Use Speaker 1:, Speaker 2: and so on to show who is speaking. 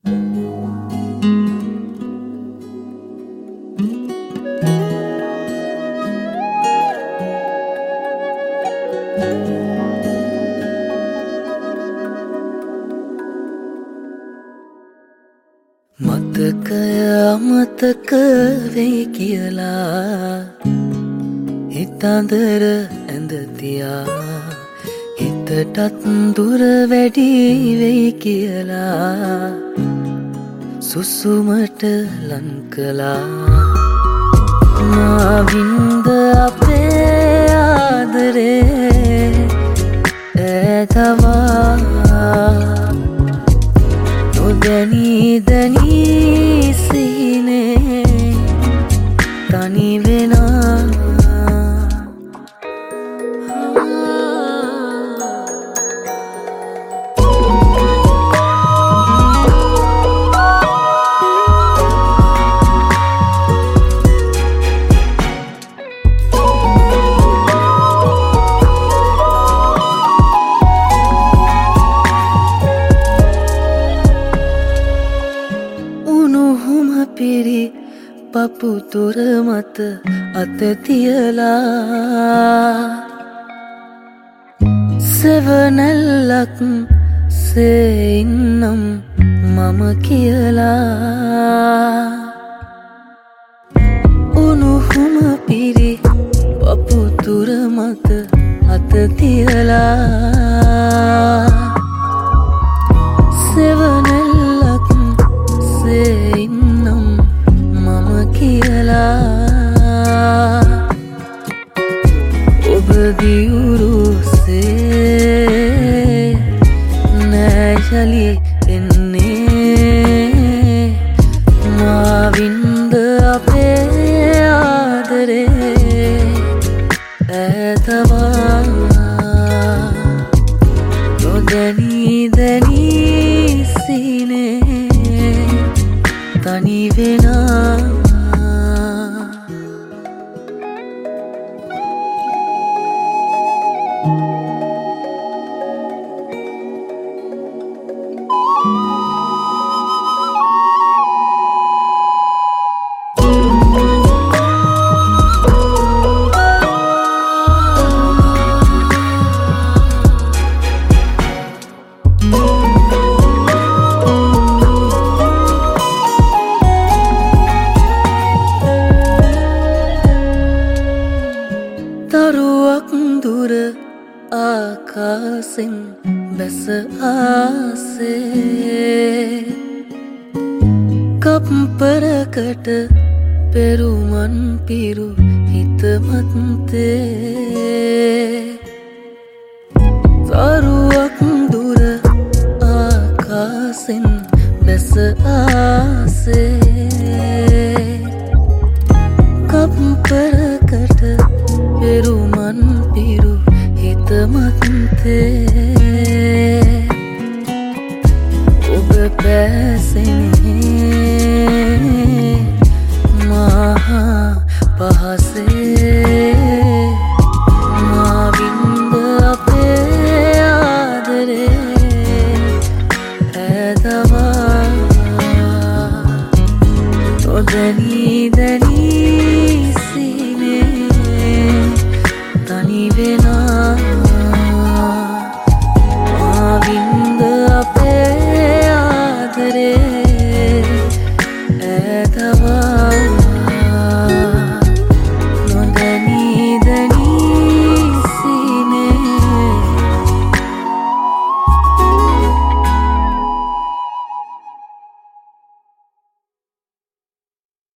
Speaker 1: මතකය අමතක වෙයි කියලා හිතඳර ඇඳ තියා හිතටත් දුර වැඩි වෙයි කියලා සුසුමට ලං කළා මාවින්ද අපේ ආදරේ ඇතවා නොදැනී දැනී සිහිනේ තනි වෙනා පිරි පපුතුර මත අත තියලා සෙවනැල්ලක් සේන්නම් මම කියලා උණුහුම පිරි පපුතුර මත අත තියලා සෙවනැල්ලක් සේන්නම් කියලා ඔබ දියුරුසේ නැශලි එන්නේ මාවින්ද අපේ ආදරේ ඇතවා නොදැනී දැනී සිහිනේ තනි වෙනා තරුවක් දුර ආකාසෙන් බැස ආසේ කප්පරකට පෙරුමන් පිරු හිතමත්තේ තරුවක් දුර ආකාසෙන් බැස ආසේ කප්පරකට පෙරුමන් පිරු හිතමත්තේ ඔබ පැසෙනේ මහා පහසේ මාවින්ද අපේ ආදරේ ඇතවා